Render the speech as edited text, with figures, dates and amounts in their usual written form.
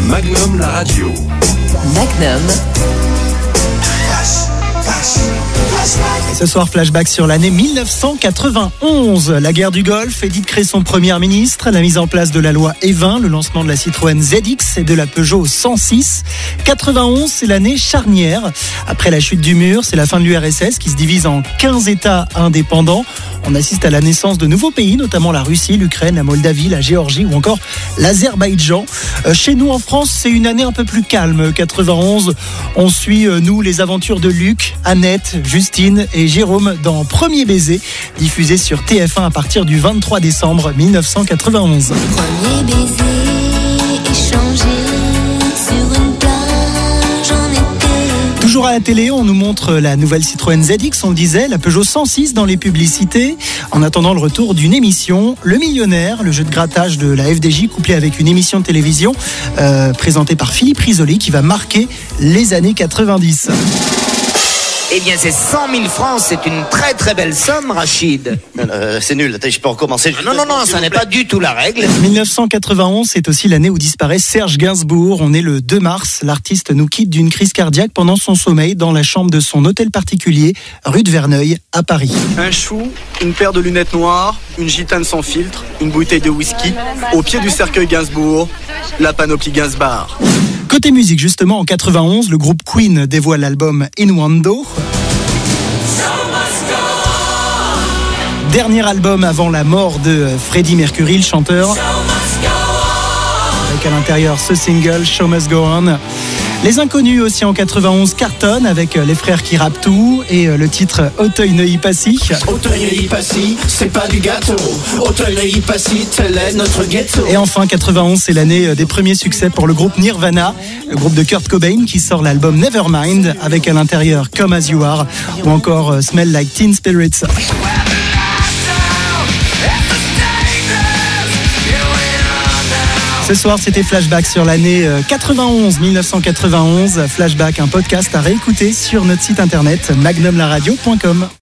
Magnum la radio. Magnum. Et ce soir, flashback sur l'année 1991. La guerre du Golfe, Edith Cresson, première ministre, la mise en place de la loi E20, le lancement de la Citroën ZX et de la Peugeot 106. 91, c'est l'année charnière. Après la chute du mur, c'est la fin de l'URSS qui se divise en 15 États indépendants. On assiste à la naissance de nouveaux pays, notamment la Russie, l'Ukraine, la Moldavie, la Géorgie ou encore l'Azerbaïdjan. Chez nous en France, c'est une année un peu plus calme. 91, on suit, nous, les aventures de Luc, Annette, Justine et Jérôme dans Premier baiser, diffusé sur TF1 à partir du 23 décembre 1991. Premier baiser échangé sur une plage en été. Toujours à la télé, on nous montre la nouvelle Citroën ZX, on le disait, la Peugeot 106 dans les publicités. En attendant le retour d'une émission, Le Millionnaire, le jeu de grattage de la FDJ, couplé avec une émission de télévision présentée par Philippe Risoli, qui va marquer les années 90. Eh bien, c'est 100 000 francs, c'est une très très belle somme, Rachid. C'est nul, attends, je peux recommencer. Non, ça n'est pas du tout la règle. 1991, c'est aussi l'année où disparaît Serge Gainsbourg. On est le 2 mars, l'artiste nous quitte d'une crise cardiaque pendant son sommeil dans la chambre de son hôtel particulier, rue de Verneuil, à Paris. Un chou, une paire de lunettes noires, une gitane sans filtre, une bouteille de whisky, au pied du cercueil Gainsbourg, la panoplie Gainsbar. Côté musique, justement, en 91, le groupe Queen dévoile l'album Innuendo. Dernier album avant la mort de Freddie Mercury, le chanteur. Avec à l'intérieur ce single, Show Must Go On. Les Inconnus aussi en 91 cartonnent avec les frères qui rappent tout et le titre Auteuil-Neuilly-Passy. Auteuil-Neuilly-Passy, c'est pas du gâteau. Auteuil-Neuilly-Passy, tel est notre ghetto. Et enfin 91, c'est l'année des premiers succès pour le groupe Nirvana, le groupe de Kurt Cobain qui sort l'album Nevermind avec à l'intérieur Come As You Are ou encore Smell Like Teen Spirits. Ce soir, c'était Flashback sur l'année 1991. Flashback, un podcast à réécouter sur notre site internet magnumlaradio.com.